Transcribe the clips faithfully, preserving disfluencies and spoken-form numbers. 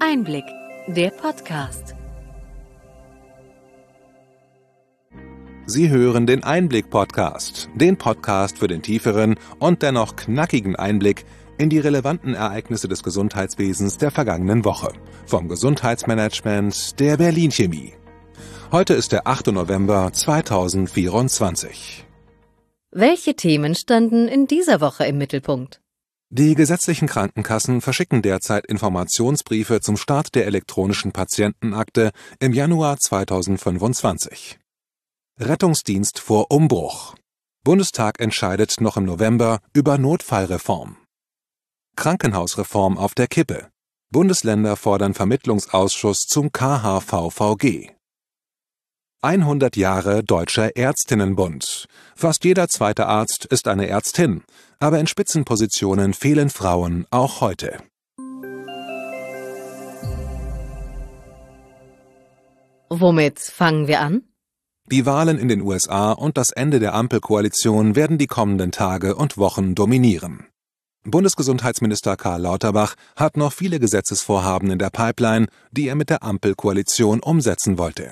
Einblick, der Podcast. Sie hören den Einblick-Podcast, den Podcast für den tieferen und dennoch knackigen Einblick in die relevanten Ereignisse des Gesundheitswesens der vergangenen Woche. Vom Gesundheitsmanagement der Berlin Chemie. Heute ist der achte November zweitausendvierundzwanzig. Welche Themen standen in dieser Woche im Mittelpunkt? Die gesetzlichen Krankenkassen verschicken derzeit Informationsbriefe zum Start der elektronischen Patientenakte im Januar zweitausendfünfundzwanzig. Rettungsdienst vor Umbruch. Bundestag entscheidet noch im November über Notfallreform. Krankenhausreform auf der Kippe. Bundesländer fordern Vermittlungsausschuss zum K H V V G. hundert Jahre Deutscher Ärztinnenbund. Fast jeder zweite Arzt ist eine Ärztin, aber in Spitzenpositionen fehlen Frauen auch heute. Womit fangen wir an? Die Wahlen in den U S A und das Ende der Ampelkoalition werden die kommenden Tage und Wochen dominieren. Bundesgesundheitsminister Karl Lauterbach hat noch viele Gesetzesvorhaben in der Pipeline, die er mit der Ampelkoalition umsetzen wollte.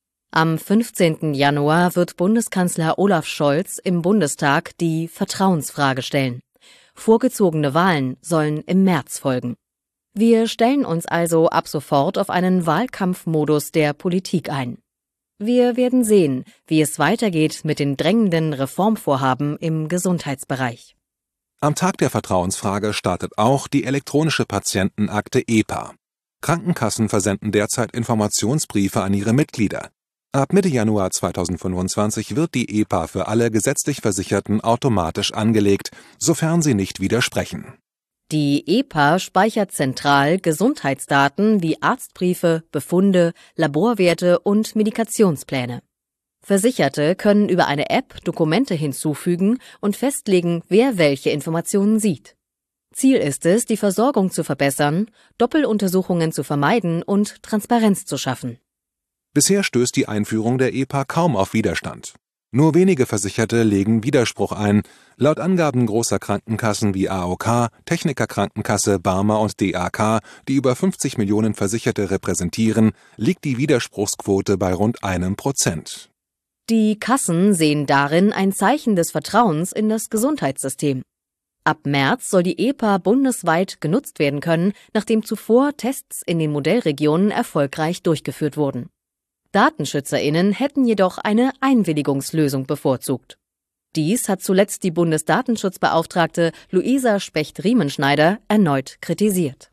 Am fünfzehnten Januar wird Bundeskanzler Olaf Scholz im Bundestag die Vertrauensfrage stellen. Vorgezogene Wahlen sollen im März folgen. Wir stellen uns also ab sofort auf einen Wahlkampfmodus der Politik ein. Wir werden sehen, wie es weitergeht mit den drängenden Reformvorhaben im Gesundheitsbereich. Am Tag der Vertrauensfrage startet auch die elektronische Patientenakte E P A. Krankenkassen versenden derzeit Informationsbriefe an ihre Mitglieder. Ab Mitte Januar zweitausendfünfundzwanzig wird die E P A für alle gesetzlich Versicherten automatisch angelegt, sofern sie nicht widersprechen. Die E P A speichert zentral Gesundheitsdaten wie Arztbriefe, Befunde, Laborwerte und Medikationspläne. Versicherte können über eine App Dokumente hinzufügen und festlegen, wer welche Informationen sieht. Ziel ist es, die Versorgung zu verbessern, Doppeluntersuchungen zu vermeiden und Transparenz zu schaffen. Bisher stößt die Einführung der E P A kaum auf Widerstand. Nur wenige Versicherte legen Widerspruch ein. Laut Angaben großer Krankenkassen wie A O K, Techniker Krankenkasse, Barmer und D A K, die über fünfzig Millionen Versicherte repräsentieren, liegt die Widerspruchsquote bei rund einem Prozent. Die Kassen sehen darin ein Zeichen des Vertrauens in das Gesundheitssystem. Ab März soll die E P A bundesweit genutzt werden können, nachdem zuvor Tests in den Modellregionen erfolgreich durchgeführt wurden. DatenschützerInnen hätten jedoch eine Einwilligungslösung bevorzugt. Dies hat zuletzt die Bundesdatenschutzbeauftragte Luisa Specht-Riemenschneider erneut kritisiert.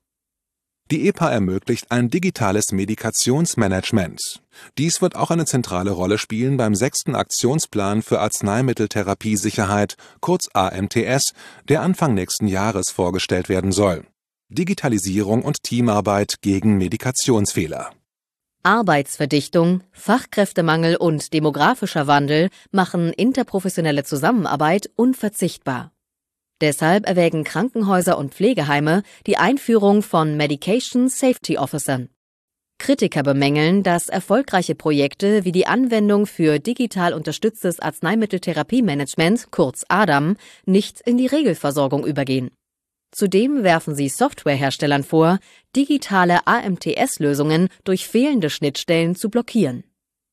Die E P A ermöglicht ein digitales Medikationsmanagement. Dies wird auch eine zentrale Rolle spielen beim sechsten Aktionsplan für Arzneimitteltherapiesicherheit, kurz A M T S, der Anfang nächsten Jahres vorgestellt werden soll. Digitalisierung und Teamarbeit gegen Medikationsfehler. Arbeitsverdichtung, Fachkräftemangel und demografischer Wandel machen interprofessionelle Zusammenarbeit unverzichtbar. Deshalb erwägen Krankenhäuser und Pflegeheime die Einführung von Medication Safety Officern. Kritiker bemängeln, dass erfolgreiche Projekte wie die Anwendung für digital unterstütztes Arzneimitteltherapiemanagement, kurz A D A M, nicht in die Regelversorgung übergehen. Zudem werfen sie Softwareherstellern vor, digitale A M T S-Lösungen durch fehlende Schnittstellen zu blockieren.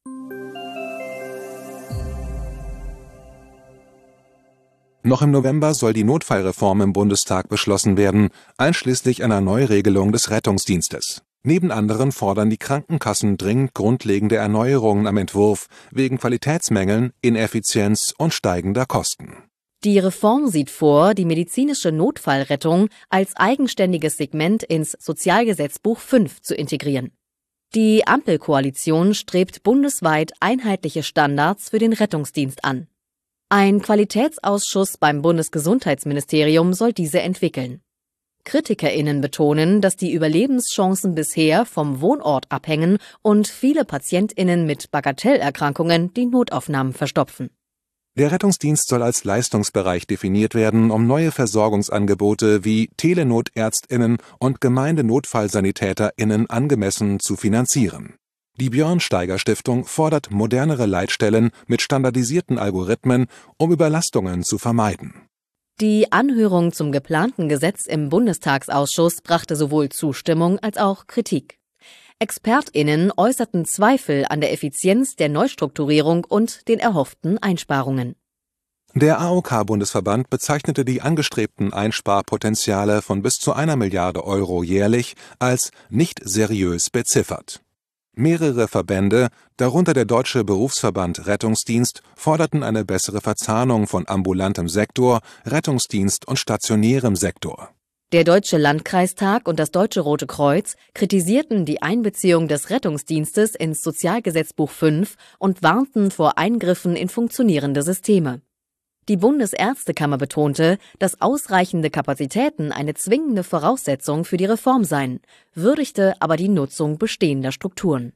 Noch im November soll die Notfallreform im Bundestag beschlossen werden, einschließlich einer Neuregelung des Rettungsdienstes. Neben anderen fordern die Krankenkassen dringend grundlegende Erneuerungen am Entwurf wegen Qualitätsmängeln, Ineffizienz und steigender Kosten. Die Reform sieht vor, die medizinische Notfallrettung als eigenständiges Segment ins Sozialgesetzbuch fünf zu integrieren. Die Ampelkoalition strebt bundesweit einheitliche Standards für den Rettungsdienst an. Ein Qualitätsausschuss beim Bundesgesundheitsministerium soll diese entwickeln. KritikerInnen betonen, dass die Überlebenschancen bisher vom Wohnort abhängen und viele PatientInnen mit Bagatellerkrankungen die Notaufnahmen verstopfen. Der Rettungsdienst soll als Leistungsbereich definiert werden, um neue Versorgungsangebote wie TelenotärztInnen und GemeindenotfallsanitäterInnen angemessen zu finanzieren. Die Björn-Steiger-Stiftung fordert modernere Leitstellen mit standardisierten Algorithmen, um Überlastungen zu vermeiden. Die Anhörung zum geplanten Gesetz im Bundestagsausschuss brachte sowohl Zustimmung als auch Kritik. ExpertInnen äußerten Zweifel an der Effizienz der Neustrukturierung und den erhofften Einsparungen. Der A O K-Bundesverband bezeichnete die angestrebten Einsparpotenziale von bis zu einer Milliarde Euro jährlich als nicht seriös beziffert. Mehrere Verbände, darunter der Deutsche Berufsverband Rettungsdienst, forderten eine bessere Verzahnung von ambulantem Sektor, Rettungsdienst und stationärem Sektor. Der Deutsche Landkreistag und das Deutsche Rote Kreuz kritisierten die Einbeziehung des Rettungsdienstes ins Sozialgesetzbuch fünf und warnten vor Eingriffen in funktionierende Systeme. Die Bundesärztekammer betonte, dass ausreichende Kapazitäten eine zwingende Voraussetzung für die Reform seien, würdigte aber die Nutzung bestehender Strukturen.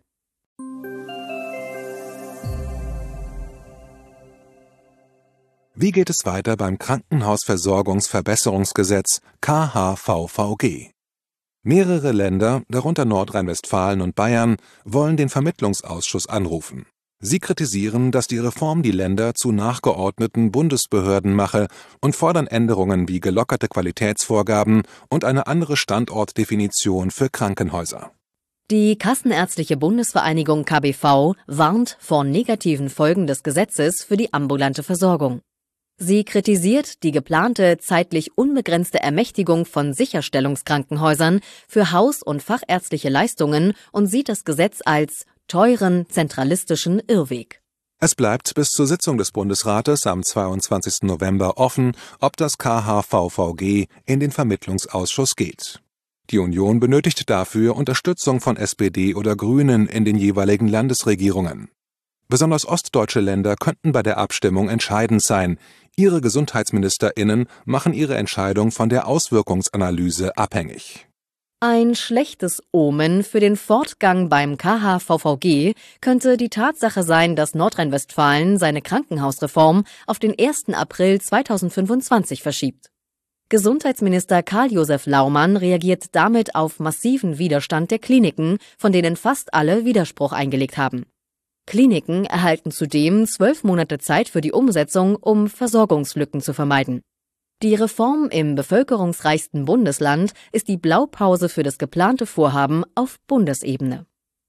Wie geht es weiter beim Krankenhausversorgungsverbesserungsgesetz K H V V G? Mehrere Länder, darunter Nordrhein-Westfalen und Bayern, wollen den Vermittlungsausschuss anrufen. Sie kritisieren, dass die Reform die Länder zu nachgeordneten Bundesbehörden mache und fordern Änderungen wie gelockerte Qualitätsvorgaben und eine andere Standortdefinition für Krankenhäuser. Die Kassenärztliche Bundesvereinigung K B V warnt vor negativen Folgen des Gesetzes für die ambulante Versorgung. Sie kritisiert die geplante zeitlich unbegrenzte Ermächtigung von Sicherstellungskrankenhäusern für haus- und fachärztliche Leistungen und sieht das Gesetz als teuren, zentralistischen Irrweg. Es bleibt bis zur Sitzung des Bundesrates am zweiundzwanzigsten November offen, ob das K H V V G in den Vermittlungsausschuss geht. Die Union benötigt dafür Unterstützung von S P D oder Grünen in den jeweiligen Landesregierungen. Besonders ostdeutsche Länder könnten bei der Abstimmung entscheidend sein. Ihre GesundheitsministerInnen machen ihre Entscheidung von der Auswirkungsanalyse abhängig. Ein schlechtes Omen für den Fortgang beim K H V V G könnte die Tatsache sein, dass Nordrhein-Westfalen seine Krankenhausreform auf den ersten April zweitausendfünfundzwanzig verschiebt. Gesundheitsminister Karl-Josef Laumann reagiert damit auf massiven Widerstand der Kliniken, von denen fast alle Widerspruch eingelegt haben. Kliniken erhalten zudem zwölf Monate Zeit für die Umsetzung, um Versorgungslücken zu vermeiden. Die Reform im bevölkerungsreichsten Bundesland ist die Blaupause für das geplante Vorhaben auf Bundesebene.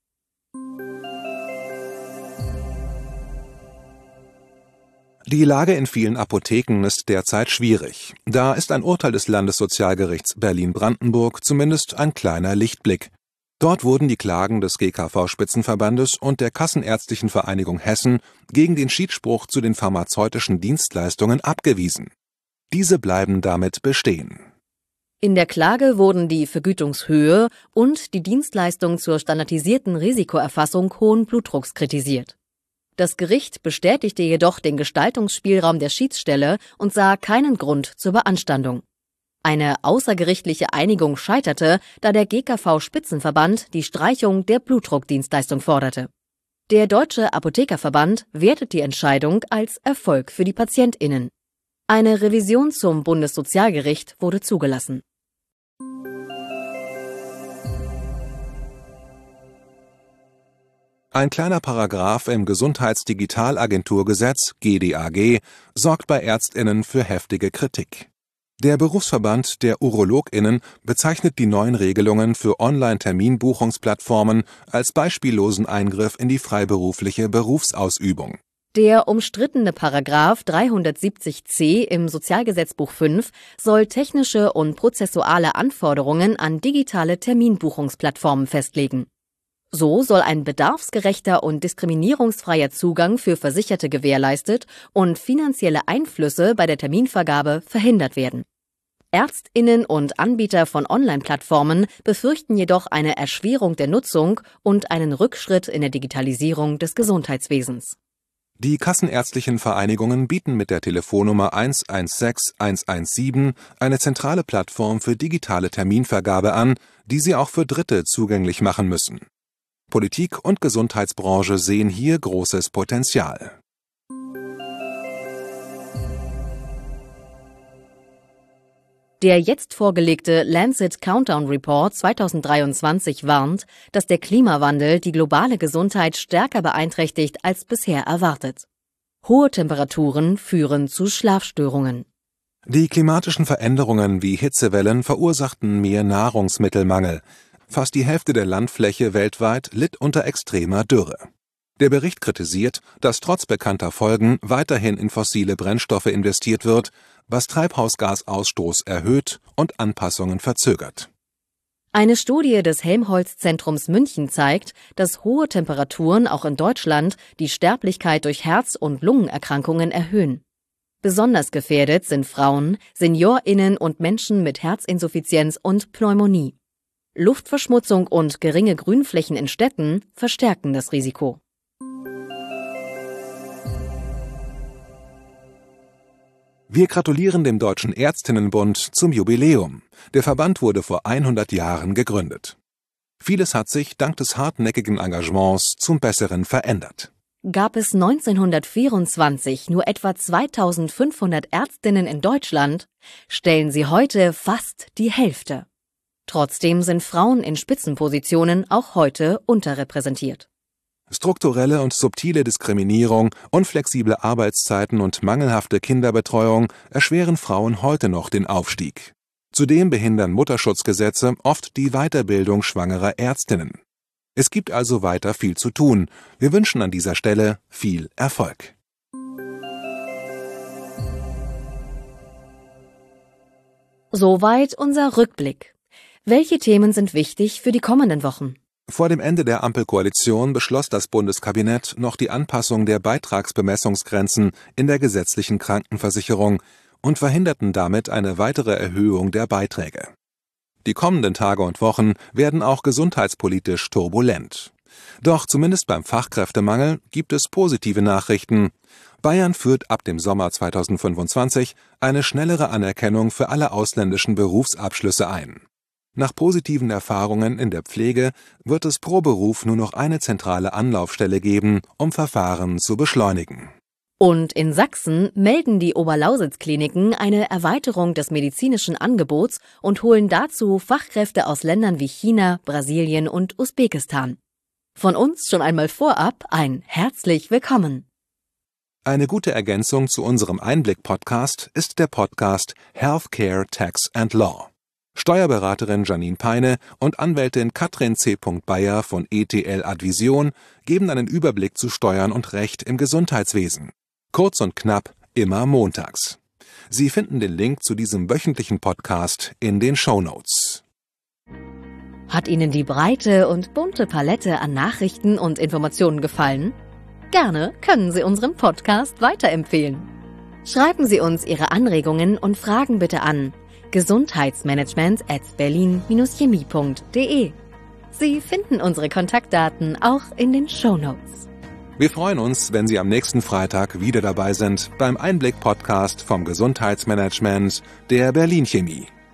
Die Lage in vielen Apotheken ist derzeit schwierig. Da ist ein Urteil des Landessozialgerichts Berlin-Brandenburg zumindest ein kleiner Lichtblick. Dort wurden die Klagen des G K V-Spitzenverbandes und der Kassenärztlichen Vereinigung Hessen gegen den Schiedsspruch zu den pharmazeutischen Dienstleistungen abgewiesen. Diese bleiben damit bestehen. In der Klage wurden die Vergütungshöhe und die Dienstleistung zur standardisierten Risikoerfassung hohen Blutdrucks kritisiert. Das Gericht bestätigte jedoch den Gestaltungsspielraum der Schiedsstelle und sah keinen Grund zur Beanstandung. Eine außergerichtliche Einigung scheiterte, da der G K V-Spitzenverband die Streichung der Blutdruckdienstleistung forderte. Der Deutsche Apothekerverband wertet die Entscheidung als Erfolg für die PatientInnen. Eine Revision zum Bundessozialgericht wurde zugelassen. Ein kleiner Paragraph im Gesundheitsdigitalagenturgesetz G D A G sorgt bei ÄrztInnen für heftige Kritik. Der Berufsverband der UrologInnen bezeichnet die neuen Regelungen für Online-Terminbuchungsplattformen als beispiellosen Eingriff in die freiberufliche Berufsausübung. Der umstrittene Paragraph dreihundertsiebzig c im Sozialgesetzbuch fünf soll technische und prozessuale Anforderungen an digitale Terminbuchungsplattformen festlegen. So soll ein bedarfsgerechter und diskriminierungsfreier Zugang für Versicherte gewährleistet und finanzielle Einflüsse bei der Terminvergabe verhindert werden. ÄrztInnen und Anbieter von Online-Plattformen befürchten jedoch eine Erschwerung der Nutzung und einen Rückschritt in der Digitalisierung des Gesundheitswesens. Die kassenärztlichen Vereinigungen bieten mit der Telefonnummer eins eins sechs eins eins sieben eine zentrale Plattform für digitale Terminvergabe an, die sie auch für Dritte zugänglich machen müssen. Politik und Gesundheitsbranche sehen hier großes Potenzial. Der jetzt vorgelegte Lancet Countdown Report zweitausenddreiundzwanzig warnt, dass der Klimawandel die globale Gesundheit stärker beeinträchtigt als bisher erwartet. Hohe Temperaturen führen zu Schlafstörungen. Die klimatischen Veränderungen wie Hitzewellen verursachten mehr Nahrungsmittelmangel. Fast die Hälfte der Landfläche weltweit litt unter extremer Dürre. Der Bericht kritisiert, dass trotz bekannter Folgen weiterhin in fossile Brennstoffe investiert wird, was Treibhausgasausstoß erhöht und Anpassungen verzögert. Eine Studie des Helmholtz-Zentrums München zeigt, dass hohe Temperaturen auch in Deutschland die Sterblichkeit durch Herz- und Lungenerkrankungen erhöhen. Besonders gefährdet sind Frauen, SeniorInnen und Menschen mit Herzinsuffizienz und Pneumonie. Luftverschmutzung und geringe Grünflächen in Städten verstärken das Risiko. Wir gratulieren dem Deutschen Ärztinnenbund zum Jubiläum. Der Verband wurde vor hundert Jahren gegründet. Vieles hat sich dank des hartnäckigen Engagements zum Besseren verändert. Gab es neunzehnhundertvierundzwanzig nur etwa zweitausendfünfhundert Ärztinnen in Deutschland, stellen sie heute fast die Hälfte. Trotzdem sind Frauen in Spitzenpositionen auch heute unterrepräsentiert. Strukturelle und subtile Diskriminierung, unflexible Arbeitszeiten und mangelhafte Kinderbetreuung erschweren Frauen heute noch den Aufstieg. Zudem behindern Mutterschutzgesetze oft die Weiterbildung schwangerer Ärztinnen. Es gibt also weiter viel zu tun. Wir wünschen an dieser Stelle viel Erfolg. Soweit unser Rückblick. Welche Themen sind wichtig für die kommenden Wochen? Vor dem Ende der Ampelkoalition beschloss das Bundeskabinett noch die Anpassung der Beitragsbemessungsgrenzen in der gesetzlichen Krankenversicherung und verhinderten damit eine weitere Erhöhung der Beiträge. Die kommenden Tage und Wochen werden auch gesundheitspolitisch turbulent. Doch zumindest beim Fachkräftemangel gibt es positive Nachrichten. Bayern führt ab dem Sommer zweitausendfünfundzwanzig eine schnellere Anerkennung für alle ausländischen Berufsabschlüsse ein. Nach positiven Erfahrungen in der Pflege wird es pro Beruf nur noch eine zentrale Anlaufstelle geben, um Verfahren zu beschleunigen. Und in Sachsen melden die Oberlausitz-Kliniken eine Erweiterung des medizinischen Angebots und holen dazu Fachkräfte aus Ländern wie China, Brasilien und Usbekistan. Von uns schon einmal vorab ein herzlich willkommen. Eine gute Ergänzung zu unserem Einblick-Podcast ist der Podcast Healthcare, Tax and Law. Steuerberaterin Janine Peine und Anwältin Katrin C. Bayer von E T L Advision geben einen Überblick zu Steuern und Recht im Gesundheitswesen. Kurz und knapp, immer montags. Sie finden den Link zu diesem wöchentlichen Podcast in den Shownotes. Hat Ihnen die breite und bunte Palette an Nachrichten und Informationen gefallen? Gerne können Sie unseren Podcast weiterempfehlen. Schreiben Sie uns Ihre Anregungen und Fragen bitte an gesundheitsmanagement at berlin dash chemie punkt de. Sie finden unsere Kontaktdaten auch in den Shownotes. Wir freuen uns, wenn Sie am nächsten Freitag wieder dabei sind beim Einblick-Podcast vom Gesundheitsmanagement der Berlin Chemie.